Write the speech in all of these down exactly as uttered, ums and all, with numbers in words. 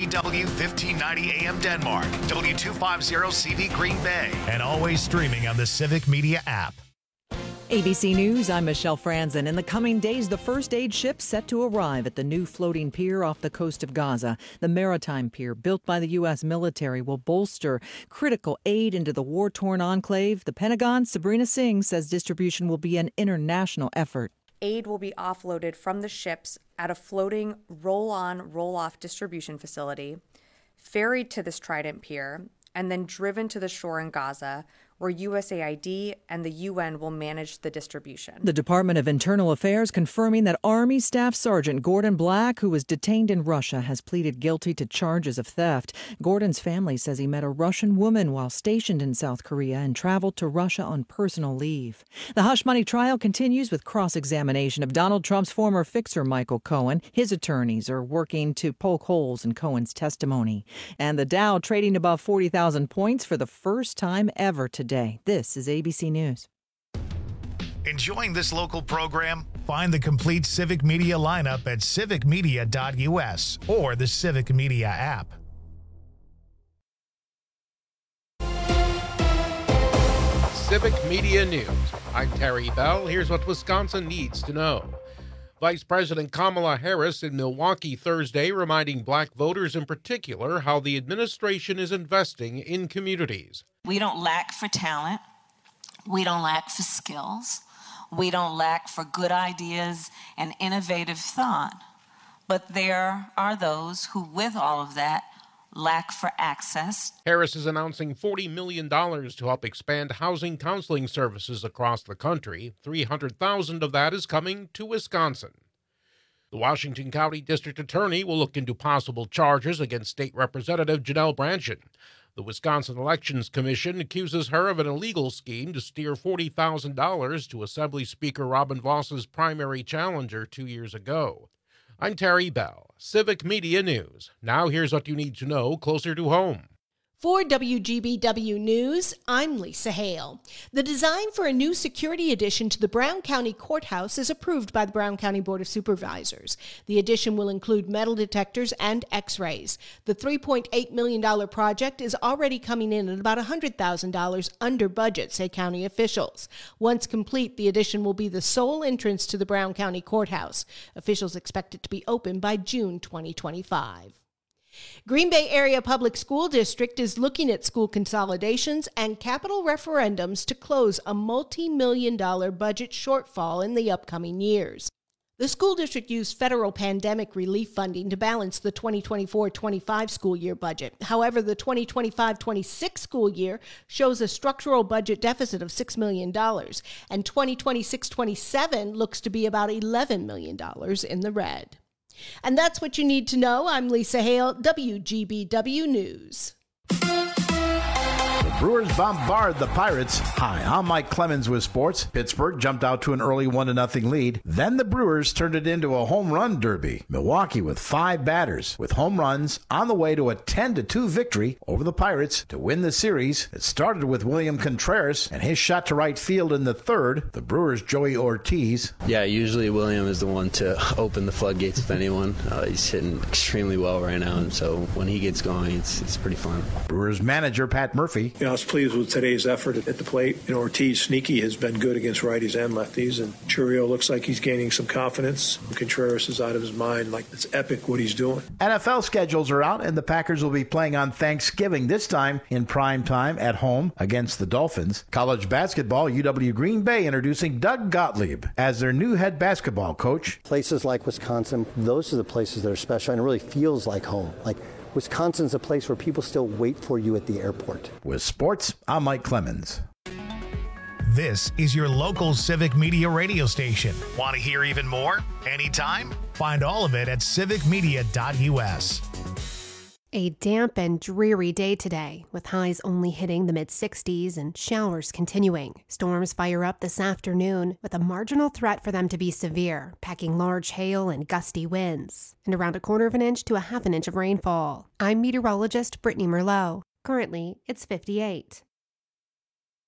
W fifteen ninety A M Denmark, W two fifty C V Green Bay, and always streaming on the Civic Media app. A B C News, I'm Michelle Franzen. In the coming days, the first aid ship set to arrive at the new floating pier off the coast of Gaza. The maritime pier, built by the U S military, will bolster critical aid into the war-torn enclave. The Pentagon, Sabrina Singh, says distribution will be an international effort. Aid will be offloaded from the ships at a floating roll-on, roll-off distribution facility, ferried to this Trident pier, and then driven to the shore in Gaza, where U S A I D and the U N will manage the distribution. The Department of Internal Affairs confirming that Army Staff Sergeant Gordon Black, who was detained in Russia, has pleaded guilty to charges of theft. Gordon's family says he met a Russian woman while stationed in South Korea and traveled to Russia on personal leave. The hush money trial continues with cross-examination of Donald Trump's former fixer, Michael Cohen. His attorneys are working to poke holes in Cohen's testimony. And the Dow trading above forty thousand points for the first time ever today. Day. This is A B C News. Enjoying this local program? Find the complete Civic Media lineup at civic media dot U S or the Civic Media app. Civic Media News. I'm Terry Bell. Here's what Wisconsin needs to know. Vice President Kamala Harris in Milwaukee Thursday reminding black voters in particular how the administration is investing in communities. We don't lack for talent. We don't lack for skills. We don't lack for good ideas and innovative thought. But there are those who, with all of that, lack for access. Harris is announcing forty million dollars to help expand housing counseling services across the country. three hundred thousand dollars of that is coming to Wisconsin. The Washington County District Attorney will look into possible charges against State Representative Janelle Brandtjen. The Wisconsin Elections Commission accuses her of an illegal scheme to steer forty thousand dollars to Assembly Speaker Robin Voss's primary challenger two years ago. I'm Terry Bell, Civic Media News. Now here's what you need to know closer to home. For W G B W News, I'm Lisa Hale. The design for a new security addition to the Brown County Courthouse is approved by the Brown County Board of Supervisors. The addition will include metal detectors and x-rays. The three point eight million dollars project is already coming in at about one hundred thousand dollars under budget, say county officials. Once complete, the addition will be the sole entrance to the Brown County Courthouse. Officials expect it to be open by June twenty twenty-five. Green Bay Area Public School District is looking at school consolidations and capital referendums to close a multi-million dollar budget shortfall in the upcoming years. The school district used federal pandemic relief funding to balance the twenty twenty-four twenty-five school year budget. However, the twenty twenty-five twenty-six school year shows a structural budget deficit of six million dollars, and twenty twenty-six twenty-seven looks to be about eleven million dollars in the red. And that's what you need to know. I'm Lisa Hale, W G B W News. Brewers bombard the Pirates. Hi, I'm Mike Clemens with sports. Pittsburgh jumped out to an early one to nothing lead. Then the Brewers turned it into a home run derby. Milwaukee with five batters with home runs on the way to a ten to two victory over the Pirates to win the series. It started with William Contreras and his shot to right field in the third. The Brewers' Joey Ortiz. Yeah, usually William is the one to open the floodgates with anyone. Uh, he's hitting extremely well right now, and so when he gets going, it's it's pretty fun. Brewers manager Pat Murphy. You know, I was pleased with today's effort at the plate. You know, Ortiz, sneaky, has been good against righties and lefties, and Churio looks like he's gaining some confidence. Contreras is out of his mind. Like, it's epic what he's doing. N F L schedules are out, and the Packers will be playing on Thanksgiving, this time in prime time at home against the Dolphins. College basketball, U W Green Bay introducing Doug Gottlieb as their new head basketball coach. Places like Wisconsin, those are the places that are special, and it really feels like home. Like, Wisconsin's a place where people still wait for you at the airport. With sports, I'm Mike Clemens. This is your local Civic Media radio station. Want to hear even more? Anytime? Find all of it at civic media dot U S. A damp and dreary day today, with highs only hitting the mid sixties and showers continuing. Storms fire up this afternoon, with a marginal threat for them to be severe, packing large hail and gusty winds, and around a quarter of an inch to a half an inch of rainfall. I'm meteorologist Brittany Merlot. Currently, it's fifty-eight.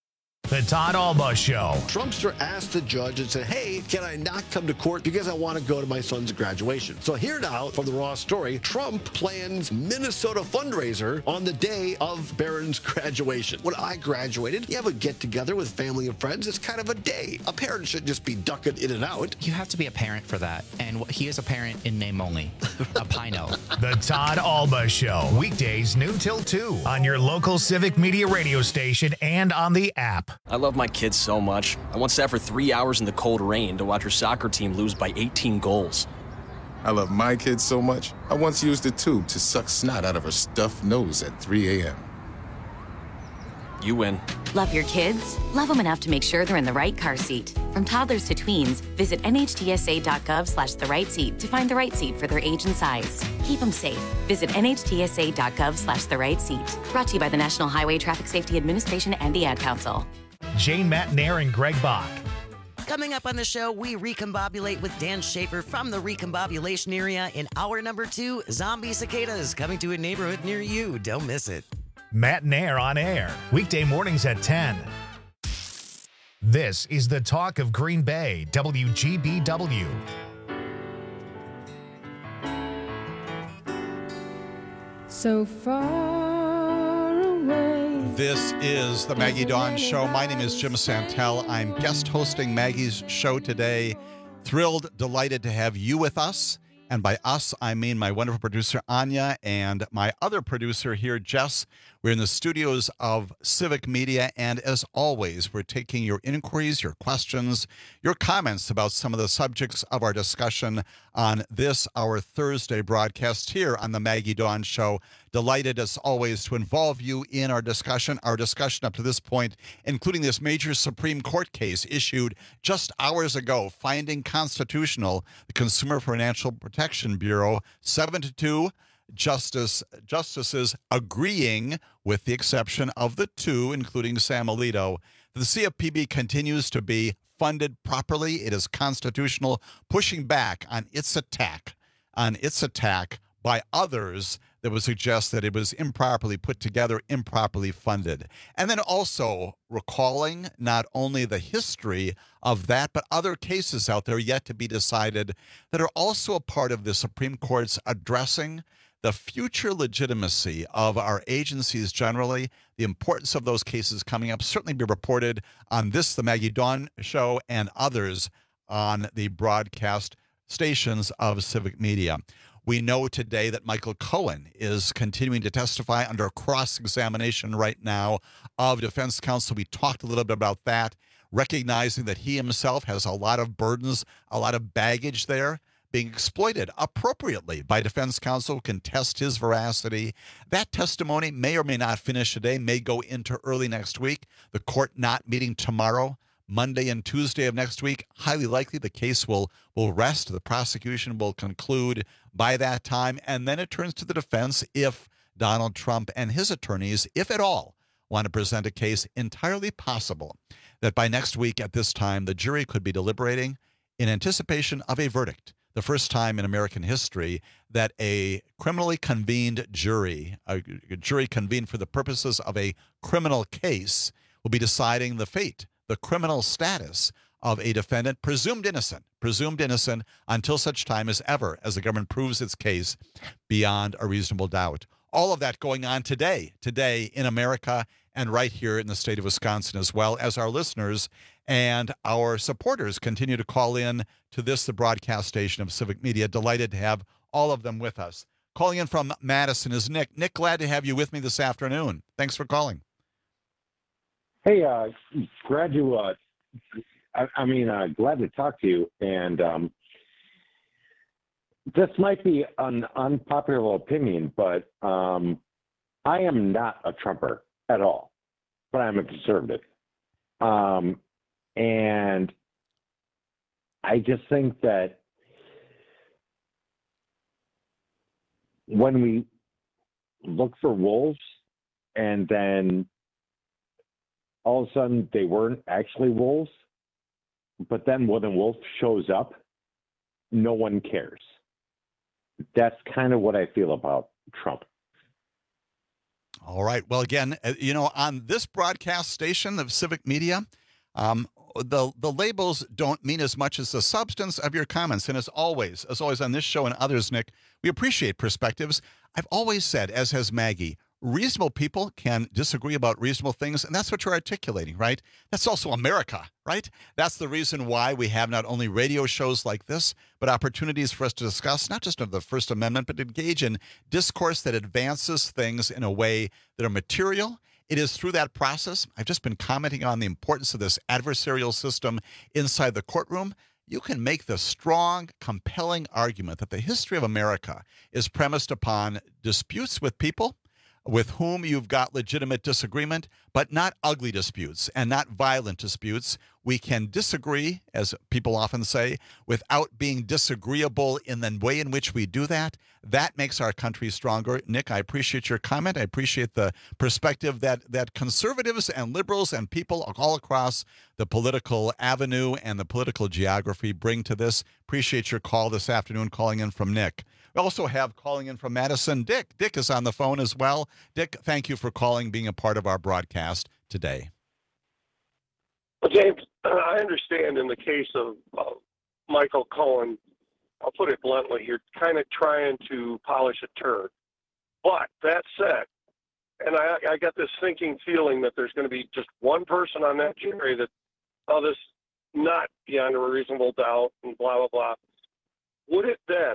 The Todd Alba Show. Trumpster asked the judge and said, hey, can I not come to court because I want to go to my son's graduation? So here now from the Raw story, Trump plans Minnesota fundraiser on the day of Barron's graduation. When I graduated, you have a get-together with family and friends. It's kind of a day. A parent should just be ducking in and out. You have to be a parent for that. And he is a parent in name only. A Pino. The Todd Alba Show. Weekdays noon till two on your local Civic Media radio station and on the app. I love my kids so much. I once sat for three hours in the cold rain to watch her soccer team lose by eighteen goals. I love my kids so much, I once used a tube to suck snot out of her stuffed nose at three a.m. You win. Love your kids? Love them enough to make sure they're in the right car seat. From toddlers to tweens, visit nhtsa.gov slash the right seat to find the right seat for their age and size. Keep them safe. Visit nhtsa.gov slash the right seat. Brought to you by the National Highway Traffic Safety Administration and the Ad Council. Jane Matnair and Greg Bach. Coming up on the show, we recombobulate with Dan Schaefer from the recombobulation area. In hour number two, zombie cicadas coming to a neighborhood near you. Don't miss it. Matnair on air, weekday mornings at ten. This is the talk of Green Bay, W G B W. So far away. This is the Maggie Dawn Show. My name is Jim Santel. I'm guest hosting Maggie's show today. Thrilled, delighted to have you with us. And by us, I mean my wonderful producer, Anya, and my other producer here, Jess. We're in the studios of Civic Media, and as always, we're taking your inquiries, your questions, your comments about some of the subjects of our discussion on this, our Thursday broadcast here on the Maggie Dawn Show. Delighted, as always, to involve you in our discussion. Our discussion up to this point, including this major Supreme Court case issued just hours ago, finding constitutional the Consumer Financial Protection Bureau seven to two. Justice justices agreeing, with the exception of the two, including Sam Alito, the C F P B continues to be funded properly. It is constitutional, pushing back on its attack, on its attack by others that would suggest that it was improperly put together, improperly funded. And then also recalling not only the history of that, but other cases out there yet to be decided that are also a part of the Supreme Court's addressing the future legitimacy of our agencies generally. The importance of those cases coming up certainly be reported on this, the Maggie Dawn Show, and others on the broadcast stations of Civic Media. We know today that Michael Cohen is continuing to testify under cross-examination right now of defense counsel. We talked a little bit about that, recognizing that he himself has a lot of burdens, a lot of baggage there, being exploited appropriately by defense counsel who can test his veracity. That testimony may or may not finish today, may go into early next week. The court not meeting tomorrow, Monday and Tuesday of next week. Highly likely the case will, will rest. The prosecution will conclude by that time. And then it turns to the defense if Donald Trump and his attorneys, if at all, want to present a case. Entirely possible that by next week at this time, the jury could be deliberating in anticipation of a verdict. The first time in American history that a criminally convened jury, a jury convened for the purposes of a criminal case, will be deciding the fate, the criminal status of a defendant presumed innocent, presumed innocent until such time as ever as the government proves its case beyond a reasonable doubt. All of that going on today, today in America and right here in the state of Wisconsin, as well as our listeners and our supporters continue to call in to this, the broadcast station of Civic Media. Delighted to have all of them with us. Calling in from Madison is Nick. Nick, glad to have you with me this afternoon. Thanks for calling. Hey, uh, glad you, uh, I, I mean, uh, glad to talk to you. And um, this might be an unpopular opinion, but um, I am not a Trumper at all, but I'm a conservative. Um, and I just think that when we look for wolves and then all of a sudden they weren't actually wolves, but then when the wolf shows up, no one cares. That's kind of what I feel about Trump. All right. Well, again, uh, you know, on this broadcast station of Civic Media, um, the the labels don't mean as much as the substance of your comments. And as always, as always on this show and others, Nick, we appreciate perspectives. I've always said, as has Maggie, reasonable people can disagree about reasonable things, and that's what you're articulating, right? That's also America, right? That's the reason why we have not only radio shows like this, but opportunities for us to discuss not just of the First Amendment, but engage in discourse that advances things in a way that are material. It is through that process. I've just been commenting on the importance of this adversarial system inside the courtroom. You can make the strong, compelling argument that the history of America is premised upon disputes with people with whom you've got legitimate disagreement, but not ugly disputes and not violent disputes. We can disagree, as people often say, without being disagreeable in the way in which we do that. That makes our country stronger. Nick, I appreciate your comment. I appreciate the perspective that, that conservatives and liberals and people all across the political avenue and the political geography bring to this. Appreciate your call this afternoon, calling in from Nick. We also have calling in from Madison, Dick. Dick is on the phone as well. Dick, thank you for calling, being a part of our broadcast today. Well, James, uh, I understand in the case of uh, Michael Cohen, I'll put it bluntly, you're kind of trying to polish a turd. But that said, and I, I got this thinking feeling that there's going to be just one person on that jury that, oh, this not beyond a reasonable doubt and blah, blah, blah. Would it then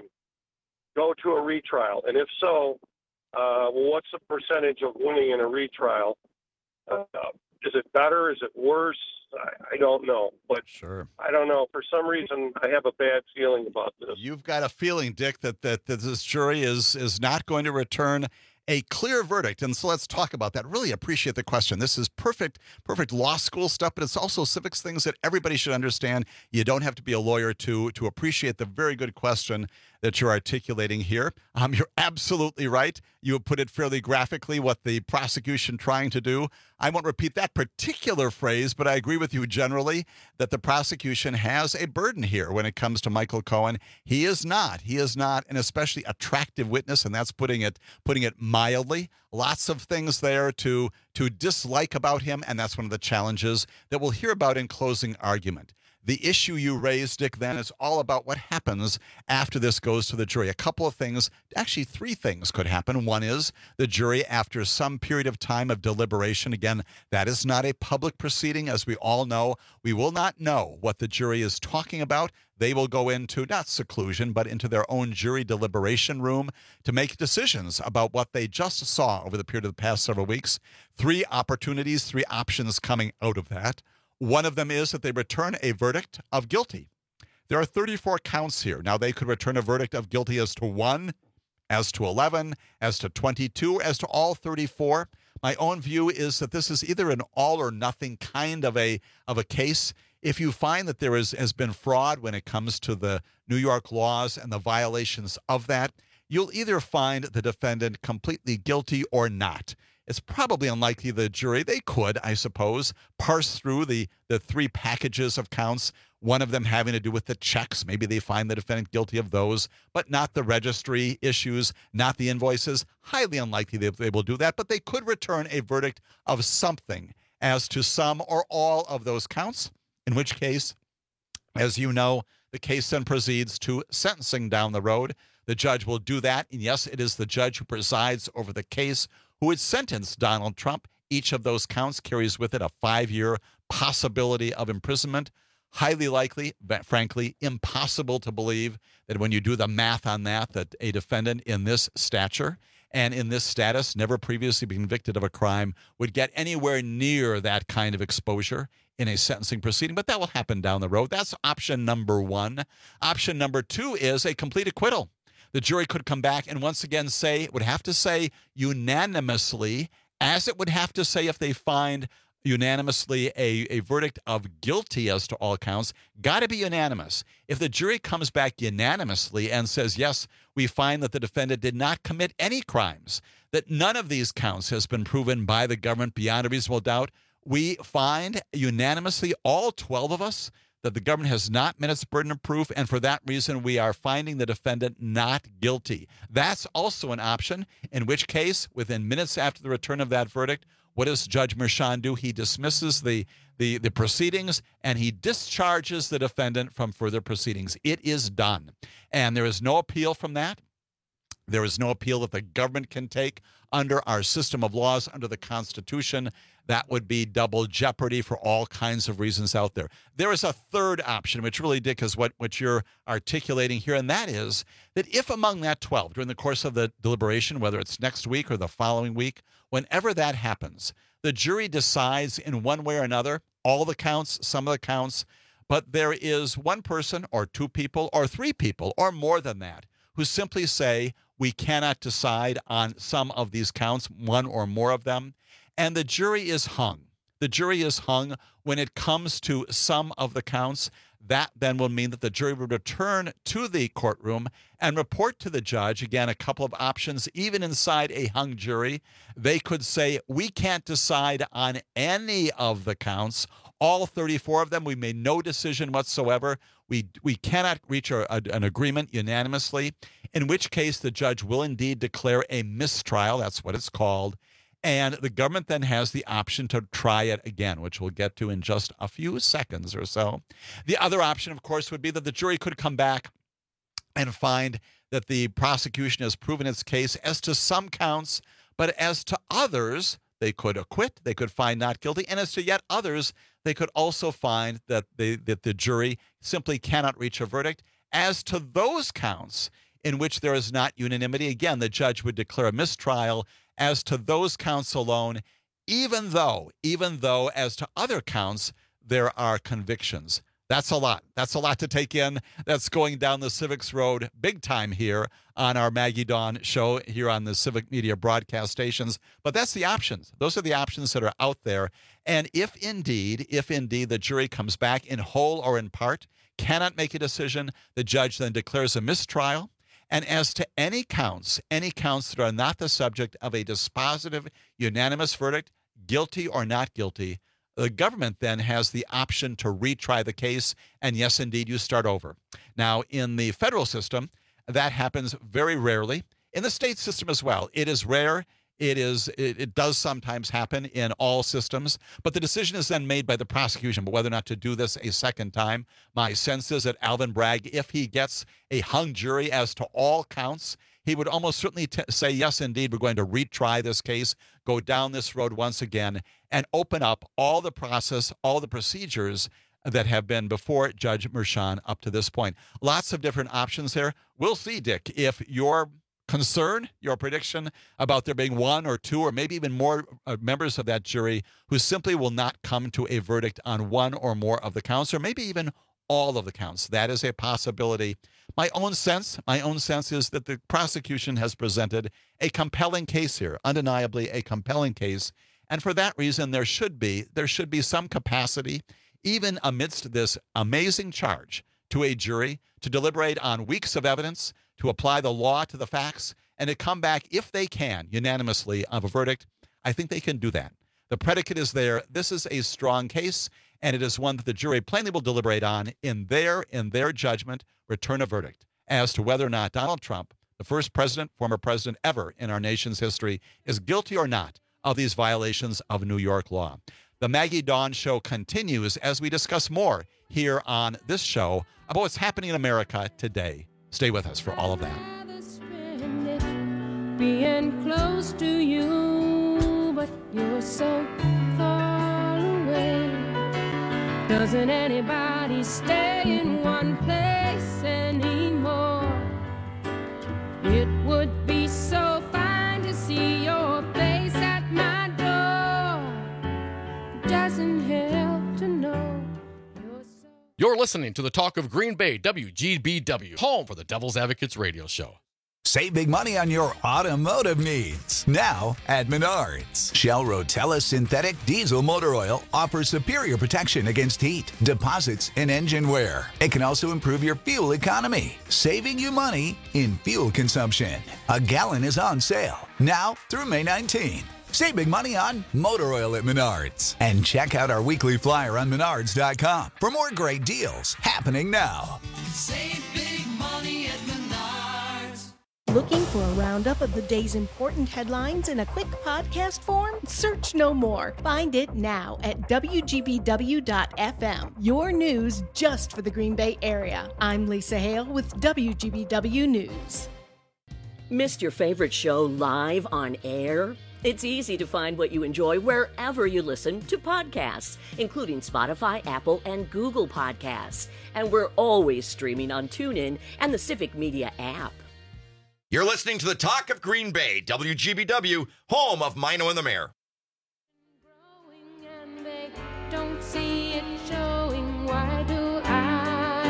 go to a retrial? And if so, uh, well, what's the percentage of winning in a retrial? Uh, is it better? Is it worse? I, I don't know. But sure. I don't know. For some reason, I have a bad feeling about this. You've got a feeling, Dick, that, that, that this jury is is not going to return a clear verdict. And so let's talk about that. Really appreciate the question. This is perfect, perfect law school stuff, but it's also civics things that everybody should understand. You don't have to be a lawyer to, to appreciate the very good question that you're articulating here. Um, you're absolutely right. You have put it fairly graphically, what the prosecution trying to do. I won't repeat that particular phrase, but I agree with you generally that the prosecution has a burden here when it comes to Michael Cohen. He is not. He is not an especially attractive witness, and that's putting it putting it mildly. Lots of things there to, to dislike about him, and that's one of the challenges that we'll hear about in closing argument. The issue you raised, Dick, then is all about what happens after this goes to the jury. A couple of things, actually three things could happen. One is the jury, after some period of time of deliberation, again, that is not a public proceeding, as we all know. We will not know what the jury is talking about. They will go into, not seclusion, but into their own jury deliberation room to make decisions about what they just saw over the period of the past several weeks. Three opportunities, three options coming out of that. One of them is that they return a verdict of guilty. There are thirty-four counts here. Now, they could return a verdict of guilty as to one, as to eleven, as to twenty-two, as to all thirty-four. My own view is that this is either an all or nothing kind of a of a case. If you find that there is, has been fraud when it comes to the New York laws and the violations of that, you'll either find the defendant completely guilty or not. It's probably unlikely the jury, they could, I suppose, parse through the, the three packages of counts, one of them having to do with the checks. Maybe they find the defendant guilty of those, but not the registry issues, not the invoices. Highly unlikely they, they will do that, but they could return a verdict of something as to some or all of those counts, in which case, as you know, the case then proceeds to sentencing down the road. The judge will do that, and yes, it is the judge who presides over the case who would sentence Donald Trump. Each of those counts carries with it a five-year possibility of imprisonment. Highly likely, but frankly, impossible to believe that when you do the math on that, that a defendant in this stature and in this status, never previously been convicted of a crime, would get anywhere near that kind of exposure in a sentencing proceeding. But that will happen down the road. That's option number one. Option number two is a complete acquittal. The jury could come back and once again say, it would have to say unanimously, as it would have to say if they find unanimously a, a verdict of guilty as to all counts, got to be unanimous. If the jury comes back unanimously and says, yes, we find that the defendant did not commit any crimes, that none of these counts has been proven by the government beyond a reasonable doubt, we find unanimously, all twelve of us, that the government has not met its burden of proof, and for that reason, we are finding the defendant not guilty. That's also an option, in which case, within minutes after the return of that verdict, what does Judge Merchan do? He dismisses the, the, the proceedings, and he discharges the defendant from further proceedings. It is done. And there is no appeal from that. There is no appeal that the government can take under our system of laws, under the Constitution. That would be double jeopardy for all kinds of reasons out there. There is a third option, which really, Dick, is what, what you're articulating here, and that is that if among that twelve, during the course of the deliberation, whether it's next week or the following week, whenever that happens, the jury decides in one way or another, all the counts, some of the counts, but there is one person or two people or three people or more than that who simply say, we cannot decide on some of these counts, one or more of them, and the jury is hung. The jury is hung when it comes to some of the counts. That then will mean that the jury would return to the courtroom and report to the judge, again, a couple of options. Even inside a hung jury, they could say, we can't decide on any of the counts, all thirty-four of them. We made no decision whatsoever. We we cannot reach a, a, an agreement unanimously, in which case the judge will indeed declare a mistrial. That's what it's called. And the government then has the option to try it again, which we'll get to in just a few seconds or so. The other option, of course, would be that the jury could come back and find that the prosecution has proven its case as to some counts, but as to others, they could acquit, they could find not guilty, and as to yet others, they could also find that, they, that the jury simply cannot reach a verdict. As to those counts in which there is not unanimity, again, the judge would declare a mistrial as to those counts alone, even though, even though as to other counts, there are convictions. That's a lot. That's a lot to take in. That's going down the Civics Road big time here on our Maggie Dawn show here on the Civic Media broadcast stations. But that's the options. Those are the options that are out there. And if indeed, if indeed the jury comes back in whole or in part, cannot make a decision, the judge then declares a mistrial. And as to any counts, any counts that are not the subject of a dispositive, unanimous verdict, guilty or not guilty, the government then has the option to retry the case, and yes, indeed, you start over. Now, in the federal system, that happens very rarely. In the state system as well, it is rare. It is. It, it does sometimes happen in all systems, but the decision is then made by the prosecution. But whether or not to do this a second time, my sense is that Alvin Bragg, if he gets a hung jury as to all counts, he would almost certainly t- say, yes, indeed, we're going to retry this case, go down this road once again, and open up all the process, all the procedures that have been before Judge Merchan up to this point. Lots of different options there. We'll see, Dick, if your concern, your prediction about there being one or two or maybe even more uh, members of that jury who simply will not come to a verdict on one or more of the counts, or maybe even all of the counts. That is a possibility. My own sense, my own sense is that the prosecution has presented a compelling case here, undeniably a compelling case. And for that reason, there should be, there should be some capacity, even amidst this amazing charge, to a jury to deliberate on weeks of evidence, to apply the law to the facts, and to come back, if they can, unanimously of a verdict. I think they can do that. The predicate is there. This is a strong case, and it is one that the jury plainly will deliberate on in their, in their judgment, return a verdict as to whether or not Donald Trump, the first president, former president ever in our nation's history, is guilty or not of these violations of New York law. The Maggie Dawn Show continues as we discuss more here on this show about what's happening in America today. Stay with us for all of that. Being close to you, but you're so far away. Doesn't anybody stay in one place anymore? It would be so fine to see your face at my door. Doesn't help to know. You're listening to the Talk of Green Bay, W G B W, home for the Devil's Advocates radio show. Save big money on your automotive needs. Now at Menards. Shell Rotella Synthetic Diesel Motor Oil offers superior protection against heat, deposits, and engine wear. It can also improve your fuel economy, saving you money in fuel consumption. A gallon is on sale now through May nineteenth. Save big money on motor oil at Menards. And check out our weekly flyer on menards dot com for more great deals happening now. Save big money at Menards. Looking for a roundup of the day's important headlines in a quick podcast form? Search no more. Find it now at W G B W dot F M. Your news just for the Green Bay area. I'm Lisa Hale with W G B W News. Missed your favorite show live on air? It's easy to find what you enjoy wherever you listen to podcasts, including Spotify, Apple, and Google Podcasts. And we're always streaming on TuneIn and the Civic Media app. You're listening to the Talk of Green Bay, W G B W, home of Mino and the Mayor. Don't see it showing. Why do I?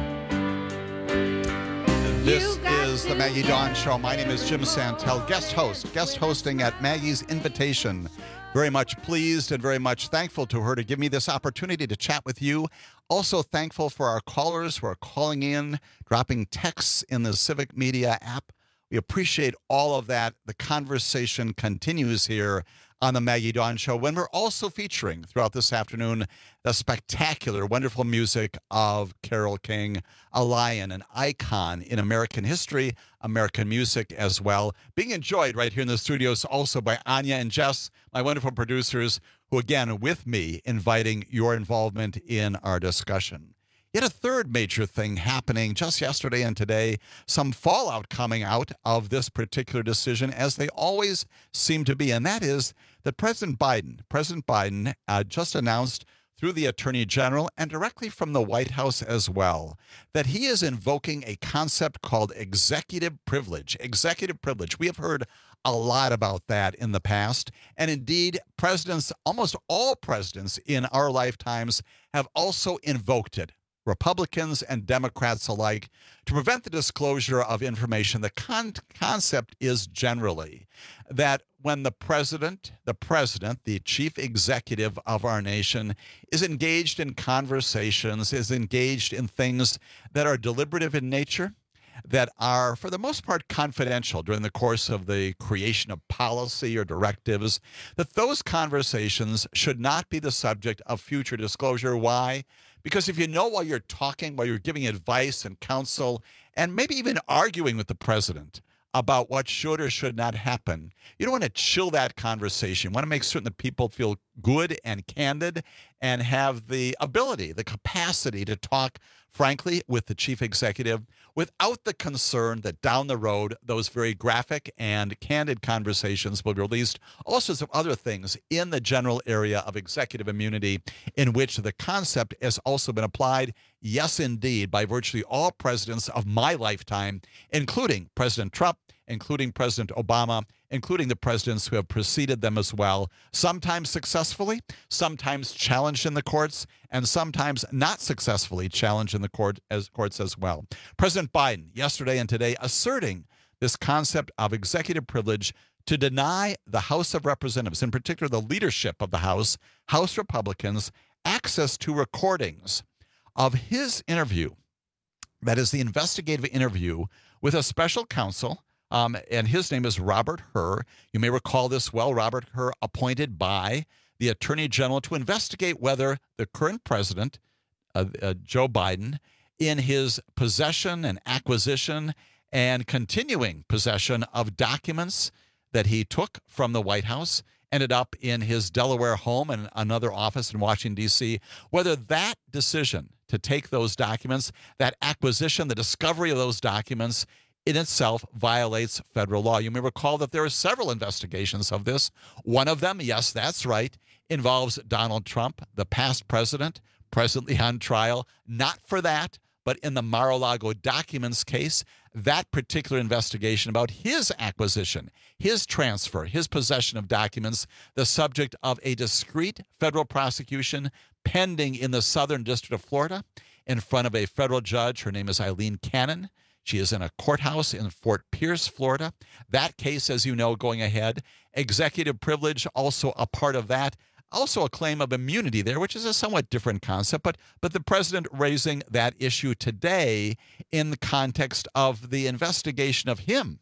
This is the Maggie Dawn Show. My name is Jim Santel, guest host, guest hosting at Maggie's invitation. Very much pleased and very much thankful to her to give me this opportunity to chat with you. Also thankful for our callers who are calling in, dropping texts in the Civic Media app. We appreciate all of that. The conversation continues here on the Maggie Dawn Show, when we're also featuring throughout this afternoon the spectacular, wonderful music of Carole King, a lion, an icon in American history, American music as well. Being enjoyed right here in the studios also by Anya and Jess, my wonderful producers, who again, with me, inviting your involvement in our discussion. Yet a third major thing happening just yesterday and today, some fallout coming out of this particular decision, as they always seem to be, and that is that President Biden, President Biden uh, just announced through the Attorney General and directly from the White House as well, that he is invoking a concept called executive privilege. Executive privilege. We have heard a lot about that in the past, and indeed, presidents, almost all presidents in our lifetimes, have also invoked it. Republicans and Democrats alike, to prevent the disclosure of information. The con- concept is generally that when the president, the president, the chief executive of our nation, is engaged in conversations, is engaged in things that are deliberative in nature, that are, for the most part, confidential during the course of the creation of policy or directives, that those conversations should not be the subject of future disclosure. Why? Because if you know while you're talking, while you're giving advice and counsel, and maybe even arguing with the president about what should or should not happen, you don't want to chill that conversation. You want to make certain that people feel good and candid and have the ability, the capacity to talk frankly with the chief executive without the concern that down the road, those very graphic and candid conversations will be released. All sorts of other things in the general area of executive immunity, in which the concept has also been applied, yes, indeed, by virtually all presidents of my lifetime, including President Trump, including President Obama, including the presidents who have preceded them as well, sometimes successfully, sometimes challenged in the courts, and sometimes not successfully challenged in the court as courts as well. President Biden, yesterday and today, asserting this concept of executive privilege to deny the House of Representatives, in particular the leadership of the House, House Republicans, access to recordings of his interview, that is the investigative interview with a special counsel, Um, and his name is Robert Hur. You may recall this well. Robert Hur, appointed by the Attorney General to investigate whether the current president, uh, uh, Joe Biden, in his possession and acquisition and continuing possession of documents that he took from the White House, ended up in his Delaware home and another office in Washington, D C, whether that decision to take those documents, that acquisition, the discovery of those documents, in itself violates federal law. You may recall that there are several investigations of this. One of them, yes, that's right, involves Donald Trump, the past president, presently on trial, not for that, but in the Mar-a-Lago documents case, that particular investigation about his acquisition, his transfer, his possession of documents, the subject of a discrete federal prosecution pending in the Southern District of Florida in front of a federal judge. Her name is Eileen Cannon. She is in a courthouse in Fort Pierce, Florida. That case, as you know, going ahead. Executive privilege, also a part of that. Also a claim of immunity there, which is a somewhat different concept. But, but the president raising that issue today in the context of the investigation of him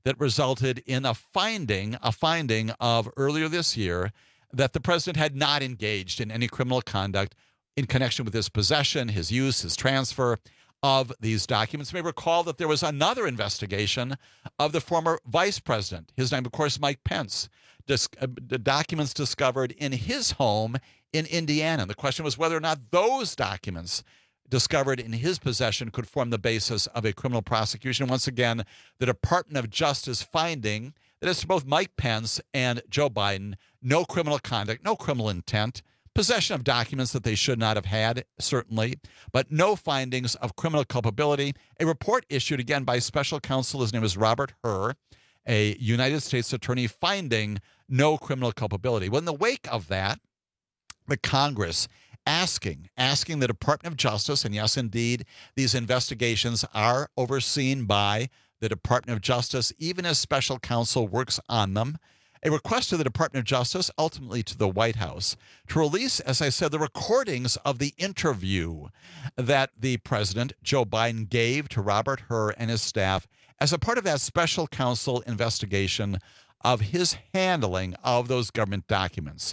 that resulted in a finding, a finding of earlier this year that the president had not engaged in any criminal conduct in connection with his possession, his use, his transfer of these documents. You may recall that there was another investigation of the former vice president. His name, of course, Mike Pence. Dis- uh, the documents discovered in his home in Indiana. The question was whether or not those documents discovered in his possession could form the basis of a criminal prosecution. Once again, the Department of Justice finding that as to both Mike Pence and Joe Biden, no criminal conduct, no criminal intent, possession of documents that they should not have had, certainly, but no findings of criminal culpability. A report issued again by special counsel, his name is Robert Hur, a United States attorney, finding no criminal culpability. Well, in the wake of that, the Congress asking, asking the Department of Justice, and yes, indeed, these investigations are overseen by the Department of Justice, even as special counsel works on them, a request to the Department of Justice, ultimately to the White House, to release, as I said, the recordings of the interview that the president, Joe Biden, gave to Robert Hur and his staff as a part of that special counsel investigation of his handling of those government documents.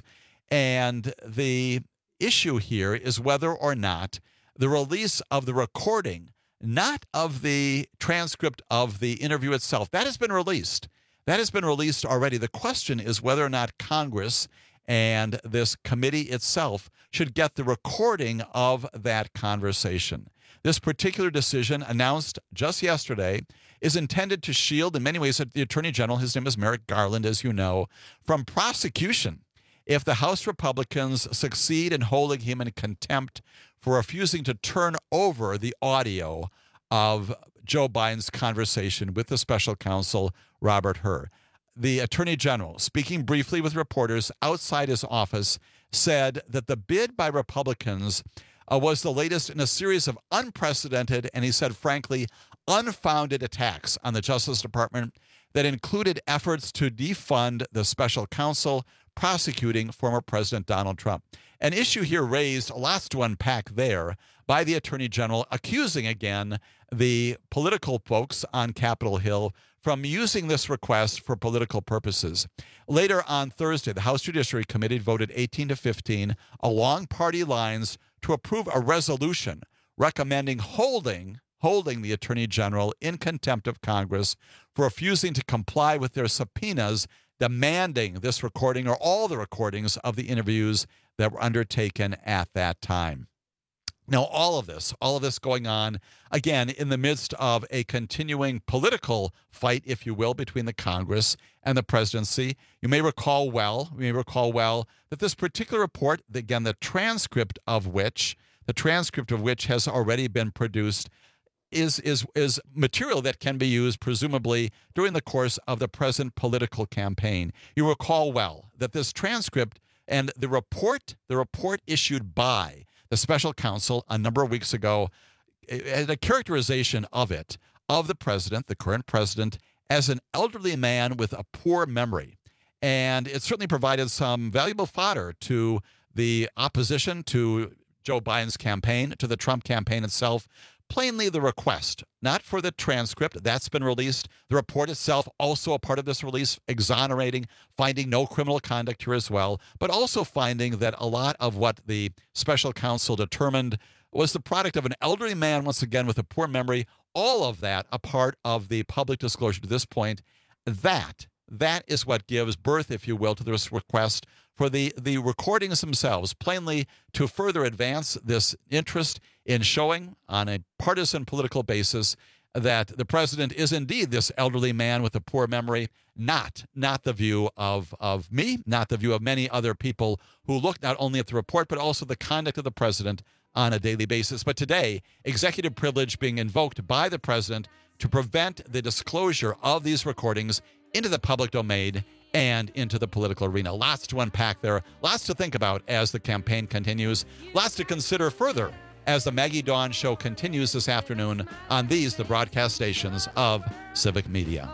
And the issue here is whether or not the release of the recording, not of the transcript of the interview itself, that has been released. That has been released already. The question is whether or not Congress and this committee itself should get the recording of that conversation. This particular decision, announced just yesterday, is intended to shield, in many ways, the Attorney General, his name is Merrick Garland, as you know, from prosecution if the House Republicans succeed in holding him in contempt for refusing to turn over the audio of Joe Biden's conversation with the special counsel, Robert Hur. The Attorney General, speaking briefly with reporters outside his office, said that the bid by Republicans uh, was the latest in a series of unprecedented, and he said, frankly, unfounded attacks on the Justice Department that included efforts to defund the special counsel prosecuting former President Donald Trump. An issue here raised, lots to unpack there, by the Attorney General, accusing again the political folks on Capitol Hill from using this request for political purposes. Later on Thursday, the House Judiciary Committee voted eighteen to fifteen along party lines to approve a resolution recommending holding holding the Attorney General in contempt of Congress for refusing to comply with their subpoenas demanding this recording or all the recordings of the interviews that were undertaken at that time. Now, all of this, all of this going on, again, in the midst of a continuing political fight, if you will, between the Congress and the presidency. You may recall well, you may recall well that this particular report, again, the transcript of which, the transcript of which has already been produced, is is is material that can be used, presumably, during the course of the present political campaign. You recall well that this transcript and the report, the report issued by the special counsel a number of weeks ago, had a characterization of it, of the president, the current president, as an elderly man with a poor memory. And it certainly provided some valuable fodder to the opposition to Joe Biden's campaign, to the Trump campaign itself. Plainly the request, not for the transcript, that's been released. The report itself, also a part of this release, exonerating, finding no criminal conduct here as well, but also finding that a lot of what the special counsel determined was the product of an elderly man, once again, with a poor memory. All of that a part of the public disclosure to this point. That, that is what gives birth, if you will, to this request for the, the recordings themselves, plainly to further advance this interest in showing on a partisan political basis that the president is indeed this elderly man with a poor memory, not, not the view of, of me, not the view of many other people who look not only at the report, but also the conduct of the president on a daily basis. But today, executive privilege being invoked by the president to prevent the disclosure of these recordings into the public domain and into the political arena. Lots to unpack there, lots to think about as the campaign continues, lots to consider further as the Maggie Dawn Show continues this afternoon on these, the broadcast stations of Civic Media.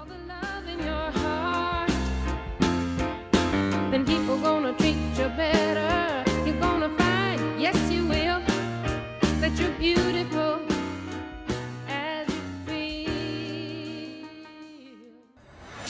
Then people gonna treat you better. You're gonna find, yes you will, that you're beautiful as you feel.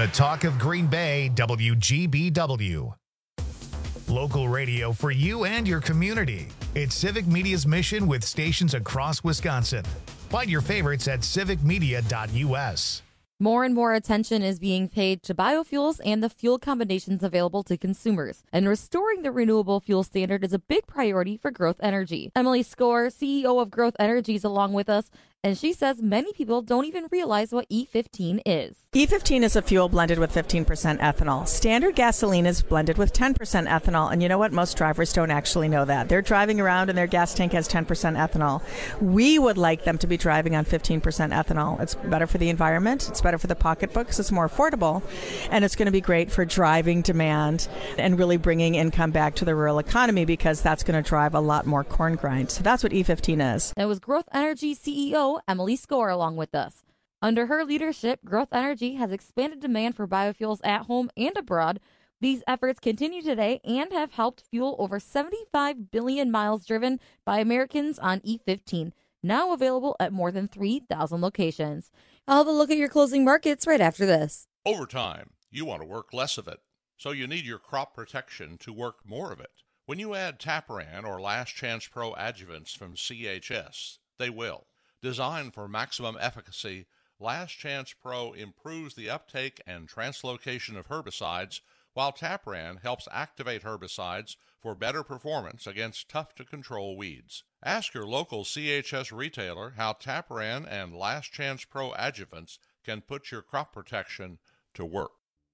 The Talk of Green Bay, W G B W. Local radio for you and your community. It's Civic Media's mission with stations across Wisconsin. Find your favorites at civic media dot U S. More and more attention is being paid to biofuels and the fuel combinations available to consumers. And restoring the renewable fuel standard is a big priority for Growth Energy. Emily Score, C E O of Growth Energy, is along with us, and she says many people don't even realize what E fifteen is. E fifteen is a fuel blended with fifteen percent ethanol. Standard gasoline is blended with ten percent ethanol, and you know what? Most drivers don't actually know that. They're driving around and their gas tank has ten percent ethanol. We would like them to be driving on fifteen percent ethanol. It's better for the environment, it's better for the pocketbooks, it's more affordable, and it's going to be great for driving demand and really bringing income back to the rural economy, because that's going to drive a lot more corn grind. So that's what E fifteen is. That was Growth Energy C E O Emily Score along with us. Under her leadership, Growth Energy has expanded demand for biofuels at home and abroad. These efforts continue today and have helped fuel over seventy-five billion miles driven by Americans on E fifteen, now available at more than three thousand locations. I'll have a look at your closing markets right after this. Over time, you want to work less of it, so you need your crop protection to work more of it. When you add Tapran or Last Chance Pro adjuvants from C H S, they will. Designed for maximum efficacy, Last Chance Pro improves the uptake and translocation of herbicides, while Tapran helps activate herbicides for better performance against tough-to-control weeds. Ask your local C H S retailer how Tapran and Last Chance Pro adjuvants can put your crop protection to work.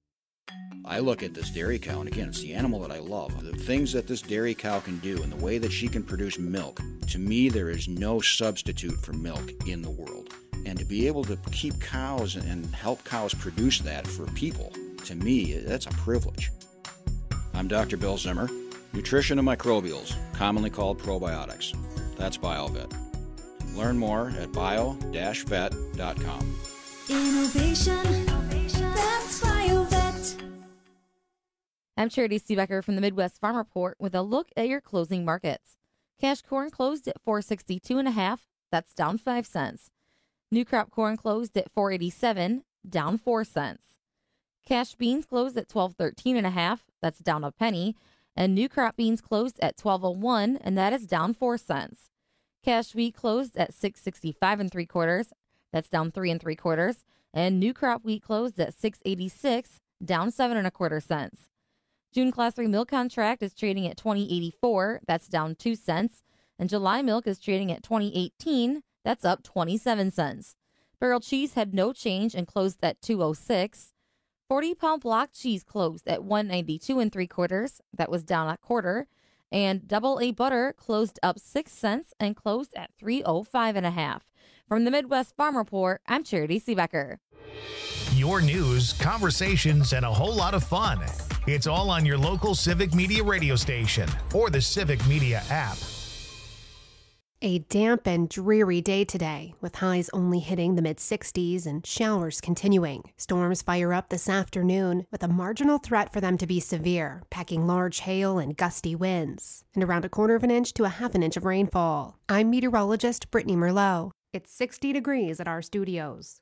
I look at this dairy cow, and again, it's the animal that I love. The things that this dairy cow can do and the way that she can produce milk, to me, there is no substitute for milk in the world. And to be able to keep cows and help cows produce that for people, to me, that's a privilege. I'm Doctor Bill Zimmer, nutrition and microbials, commonly called probiotics. That's BioVet. Learn more at bio dash vet dot com. Innovation, that's BioVet. I'm Charity Seebecker from the Midwest Farm Report with a look at your closing markets. Cash corn closed at four sixty-two and a half. That's down five cents. New crop corn closed at four eighty-seven, down four cents. Cash beans closed at twelve thirteen and a half. That's down a penny. And new crop beans closed at twelve oh one, and that is down four cents. Cash wheat closed at six sixty-five and three quarters. That's down three and three quarters. And new crop wheat closed at six eighty-six, down seven and a quarter cents. June Class three milk contract is trading at twenty eighty-four. That's down two cents. And July milk is trading at twenty eighteen. That's up twenty-seven cents. Barrel cheese had no change and closed at two oh six. forty pound block cheese closed at one ninety-two and three quarters. That was down a quarter. And double A butter closed up six cents and closed at three oh five and a half. From the Midwest Farm Report, I'm Charity Seebecker. Your news, conversations, and a whole lot of fun. It's all on your local Civic Media radio station or the Civic Media app. A damp and dreary day today, with highs only hitting the mid sixties and showers continuing. Storms fire up this afternoon, with a marginal threat for them to be severe, packing large hail and gusty winds, and around a quarter of an inch to a half an inch of rainfall. I'm meteorologist Brittany Merlot. It's sixty degrees at our studios.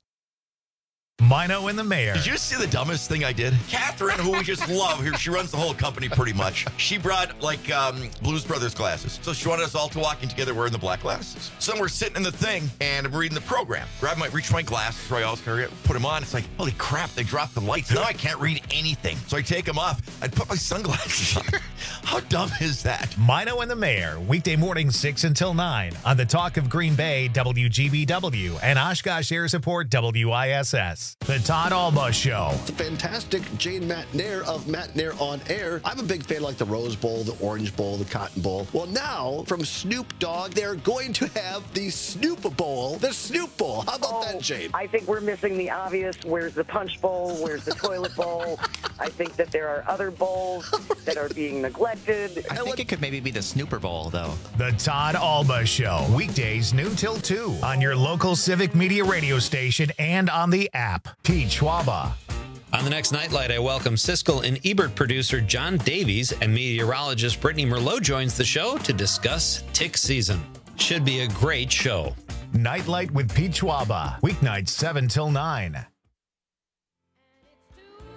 Mino and the Mayor. Did you see the dumbest thing I did? Catherine, who we just love here, she runs the whole company pretty much. She brought like um, Blues Brothers glasses. So she wanted us all to walk in together wearing the black glasses. So we're sitting in the thing and I'm reading the program. Grab my, reach my glasses, right, I'll put them on. It's like, holy crap, they dropped the lights. Now I can't read anything. So I take them off. I'd put my sunglasses on. How dumb is that? Mino and the Mayor, weekday morning six until nine on the Talk of Green Bay, W G B W, and Oshkosh Air Support, W I S S. The Todd Alba Show. It's a fantastic Jane McNair of McNair on Air. I'm a big fan of like the Rose Bowl, the Orange Bowl, the Cotton Bowl. Well, now from Snoop Dogg, they're going to have the Snoop Bowl, the Snoop Bowl. How about oh, that, Jane? I think we're missing the obvious. Where's the Punch Bowl? Where's the Toilet Bowl? I think that there are other bowls that are being neglected. I think it could maybe be the Snooper Bowl, though. The Todd Alba Show, weekdays noon till two on your local Civic Media radio station and on the app. Pete Schwaba. On the next Nightlight, I welcome Siskel and Ebert producer John Davies, and meteorologist Brittany Merlot joins the show to discuss tick season. Should be a great show. Nightlight with Pete Schwaba, weeknights seven till nine.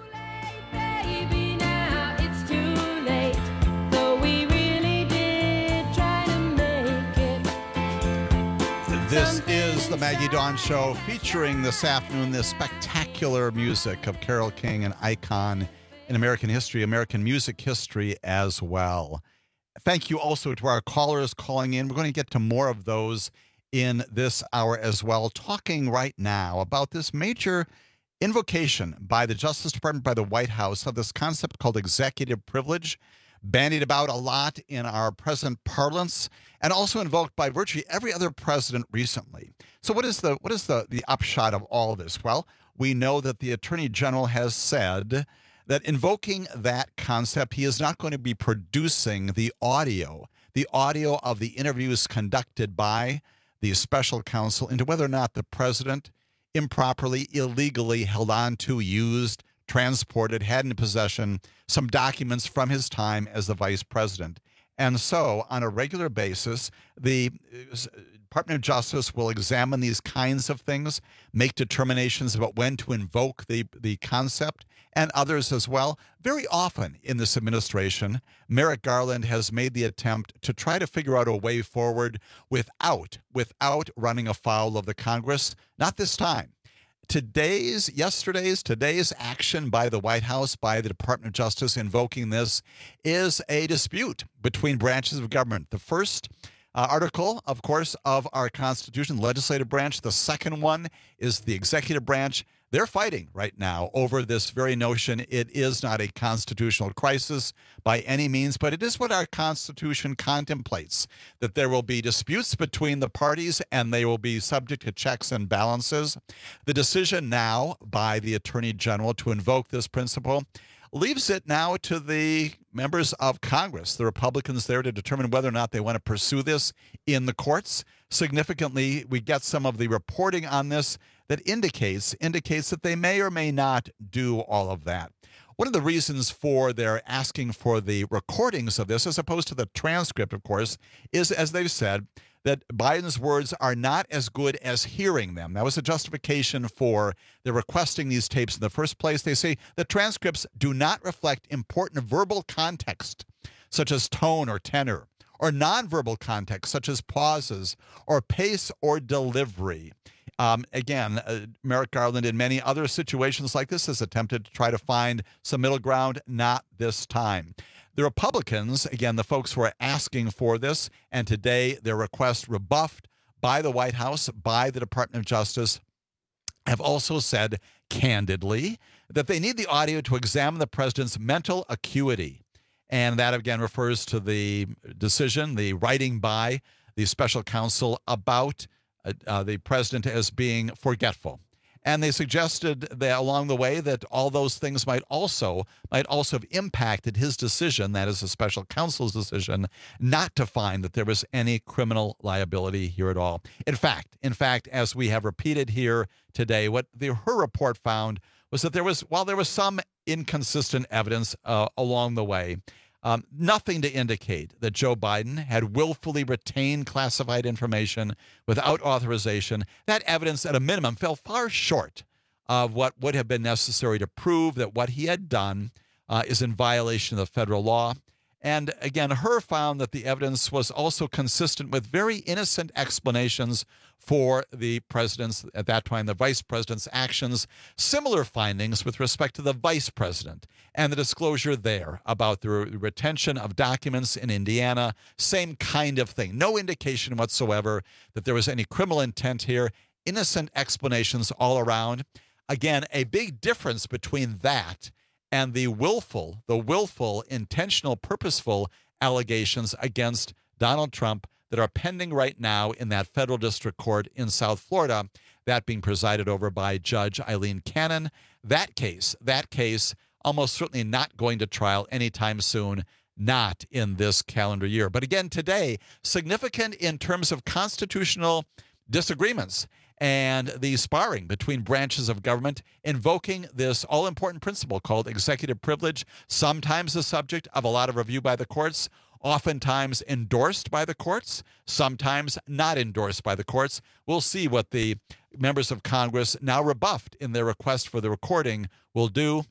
This is the Maggie Dawn Show, featuring this afternoon the spectacular music of Carole King, an icon in American history, American music history as well. Thank you also to our callers calling in. We're going to get to more of those in this hour as well, talking right now about this major invocation by the Justice Department, by the White House, of this concept called executive privilege, bandied about a lot in our present parlance, and also invoked by virtually every other president recently. So what is the what is the, the upshot of all this? Well, we know that the Attorney General has said that invoking that concept, he is not going to be producing the audio, the audio of the interviews conducted by the special counsel into whether or not the president improperly, illegally held on to, used, transported, had in possession some documents from his time as the vice president. And so, on a regular basis, the Department of Justice will examine these kinds of things, make determinations about when to invoke the, the concept, and others as well. Very often in this administration, Merrick Garland has made the attempt to try to figure out a way forward without, without running afoul of the Congress. Not this time. Today's, yesterday's, today's action by the White House, by the Department of Justice invoking this, is a dispute between branches of government. The first uh, article, of course, of our Constitution, legislative branch. The second one is the executive branch. They're fighting right now over this very notion. It is not a constitutional crisis by any means, but it is what our Constitution contemplates, that there will be disputes between the parties and they will be subject to checks and balances. The decision now by the Attorney General to invoke this principle leaves it now to the members of Congress, the Republicans there, to determine whether or not they want to pursue this in the courts. Significantly, we get some of the reporting on this that indicates indicates that they may or may not do all of that. One of the reasons for their asking for the recordings of this, as opposed to the transcript, of course, is, as they've said, that Biden's words are not as good as hearing them. That was a justification for their requesting these tapes in the first place. They say the transcripts do not reflect important verbal context, such as tone or tenor, or nonverbal context, such as pauses, or pace or delivery. Um, again, uh, Merrick Garland in many other situations like this has attempted to try to find some middle ground, not this time. The Republicans, again, the folks who are asking for this, and today their request rebuffed by the White House, by the Department of Justice, have also said candidly that they need the audio to examine the president's mental acuity. And that, again, refers to the decision, the writing by the special counsel about uh, uh, the president as being forgetful. And they suggested that along the way that all those things might also might also have impacted his decision, that is the special counsel's decision, not to find that there was any criminal liability here at all. In fact, in fact, as we have repeated here today, what the, her report found was that there was, while there was some inconsistent evidence uh, along the way, Um, nothing to indicate that Joe Biden had willfully retained classified information without authorization. That evidence, at a minimum, fell far short of what would have been necessary to prove that what he had done uh, is in violation of the federal law. And again, Herr found that the evidence was also consistent with very innocent explanations for the president's, at that time, the vice president's actions, similar findings with respect to the vice president and the disclosure there about the re- retention of documents in Indiana, same kind of thing. No indication whatsoever that there was any criminal intent here, innocent explanations all around. Again, a big difference between that and the willful, the willful, intentional, purposeful allegations against Donald Trump that are pending right now in that federal district court in South Florida, that being presided over by Judge Eileen Cannon. That case, that case, almost certainly not going to trial anytime soon, not in this calendar year. But again, today, significant in terms of constitutional disagreements and the sparring between branches of government, invoking this all-important principle called executive privilege, sometimes the subject of a lot of review by the courts, oftentimes endorsed by the courts, sometimes not endorsed by the courts. We'll see what the members of Congress, now rebuffed in their request for the recording, will do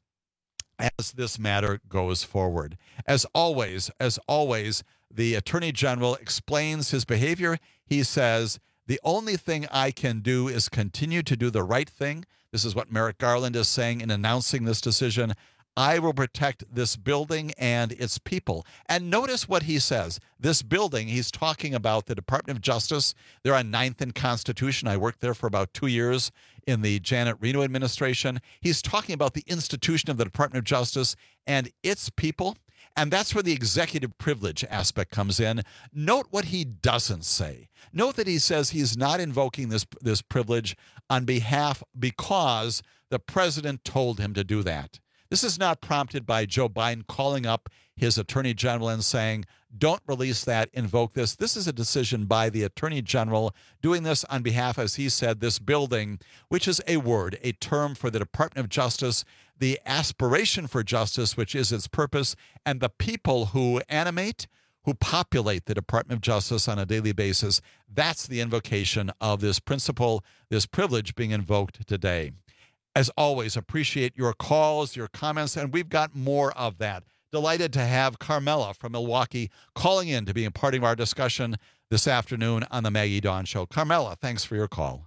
as this matter goes forward. As always, as always, the Attorney General explains his behavior. He says, The only thing I can do is continue to do the right thing. This is what Merrick Garland is saying in announcing this decision. I will protect this building and its people. And notice what he says. This building, he's talking about the Department of Justice. They're on ninth and Constitution. I worked there for about two years in the Janet Reno administration. He's talking about the institution of the Department of Justice and its people. And that's where the executive privilege aspect comes in. Note what he doesn't say. Note that he says he's not invoking this, this privilege on behalf because the president told him to do that. This is not prompted by Joe Biden calling up his attorney general and saying, don't release that, invoke this. This is a decision by the attorney general doing this on behalf, as he said, this building, which is a word, a term for the Department of Justice, the aspiration for justice, which is its purpose, and the people who animate, who populate the Department of Justice on a daily basis. That's the invocation of this principle, this privilege being invoked today. As always, appreciate your calls, your comments, and we've got more of that. Delighted to have Carmela from Milwaukee calling in to be a part of our discussion this afternoon on the Maggie Dawn Show. Carmela, thanks for your call.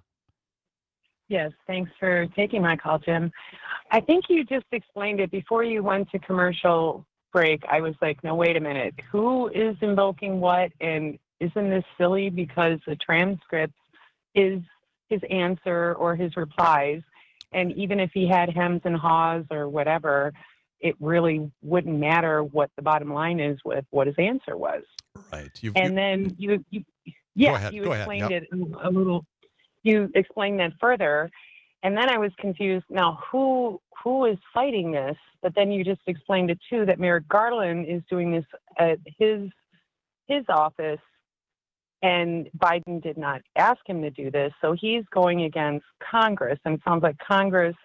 Yes, thanks for taking my call, Jim. I think you just explained it before you went to commercial break. I was like, no, wait a minute. Who is invoking what? And isn't this silly? Because the transcript is his answer or his replies. And even if he had hems and haws or whatever, it really wouldn't matter what the bottom line is with what his answer was. Right. You've, and you, then you, you yeah, go ahead, you go explained ahead. Yep. it a little. You explained that further, and then I was confused. Now, who who is fighting this? But then you just explained it too, that Merrick Garland is doing this at his his office. And Biden did not ask him to do this, so he's going against Congress. And it sounds like Congress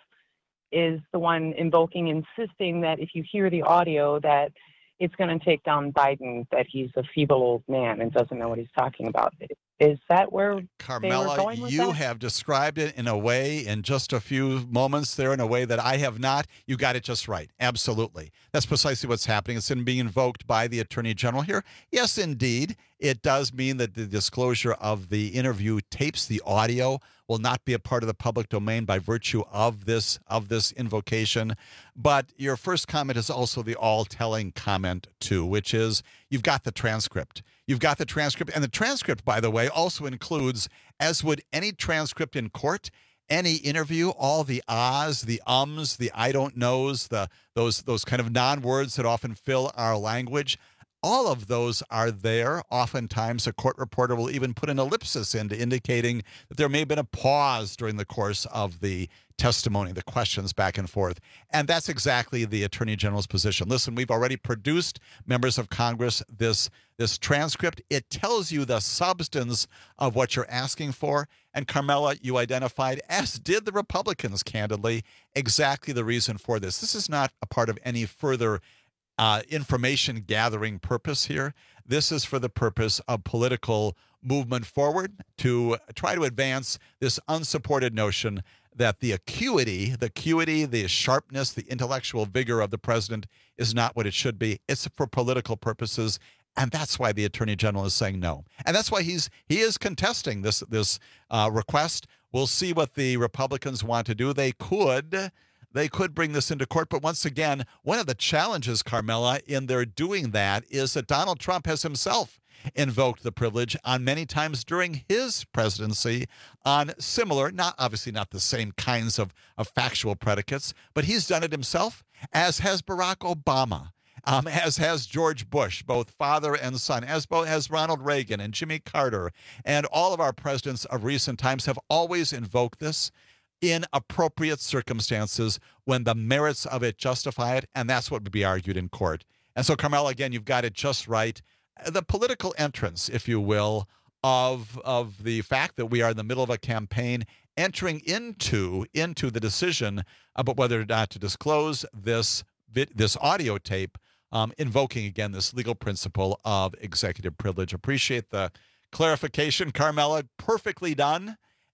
is the one invoking, insisting that if you hear the audio, that it's going to take down Biden, that he's a feeble old man and doesn't know what he's talking about. Is that where they were Carmela, going with you that? have described it in a way, in just a few moments there, in a way that I have not. You got it just right. Absolutely. That's precisely what's happening. It's being invoked by the Attorney General here. Yes, indeed. It does mean that the disclosure of the interview tapes, the audio, will not be a part of the public domain by virtue of this of this invocation. But your first comment is also the all-telling comment, too, which is you've got the transcript. You've got the transcript. And the transcript, by the way, also includes, as would any transcript in court, any interview, all the ahs, the ums, the I don't knows, the those those kind of non-words that often fill our language. All of those are there. Oftentimes, a court reporter will even put an ellipsis into indicating that there may have been a pause during the course of the testimony, the questions back and forth. And that's exactly the Attorney General's position. Listen, we've already produced, members of Congress, this, this transcript. It tells you the substance of what you're asking for. And Carmela, you identified, as did the Republicans, candidly, exactly the reason for this. This is not a part of any further Uh, information gathering purpose here. This is for the purpose of political movement forward to try to advance this unsupported notion that the acuity, the acuity, the sharpness, the intellectual vigor of the president is not what it should be. It's for political purposes. And that's why the Attorney General is saying no. And that's why he's he is contesting this, this uh, request. We'll see what the Republicans want to do. They could... They could bring this into court. But once again, one of the challenges, Carmela, in their doing that is that Donald Trump has himself invoked the privilege on many times during his presidency on similar, not obviously not the same kinds of, of factual predicates, but he's done it himself, as has Barack Obama. Um, as has George Bush, both father and son, as both as Ronald Reagan and Jimmy Carter, and all of our presidents of recent times have always invoked this in appropriate circumstances when the merits of it justify it, and that's what would be argued in court. And so, Carmela, again, you've got it just right. The political entrance, if you will, of of the fact that we are in the middle of a campaign, entering into into the decision about whether or not to disclose this this audio tape, um, invoking again this legal principle of executive privilege. Appreciate the clarification, Carmela. Perfectly done.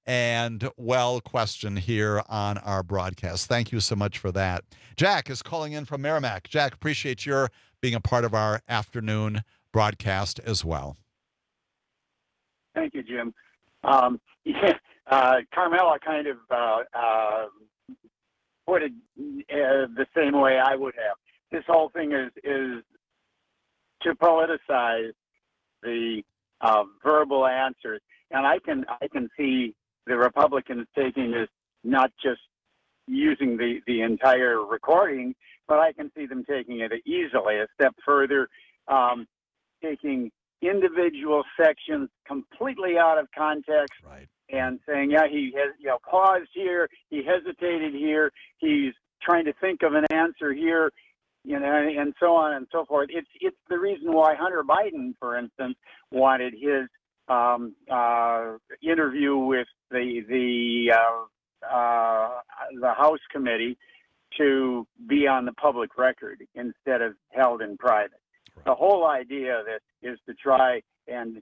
And well questioned here on our broadcast. Thank you so much for that. Jack is calling in from Merrimack. Jack, appreciate your being a part of our afternoon broadcast as well. Thank you, Jim. Um, yeah, uh, Carmela kind of uh, uh, put it uh, the same way I would have. This whole thing is is to politicize the uh, verbal answers, and I can I can see the Republicans taking this, not just using the, the entire recording, but I can see them taking it easily a step further, um, taking individual sections completely out of context, right, and saying, yeah, he has, you know, paused here, he hesitated here, he's trying to think of an answer here, you know, and so on and so forth. It's it's the reason why Hunter Biden, for instance, wanted his um, uh, interview with the the uh, uh, the House committee to be on the public record instead of held in private. Right. The whole idea of it is to try and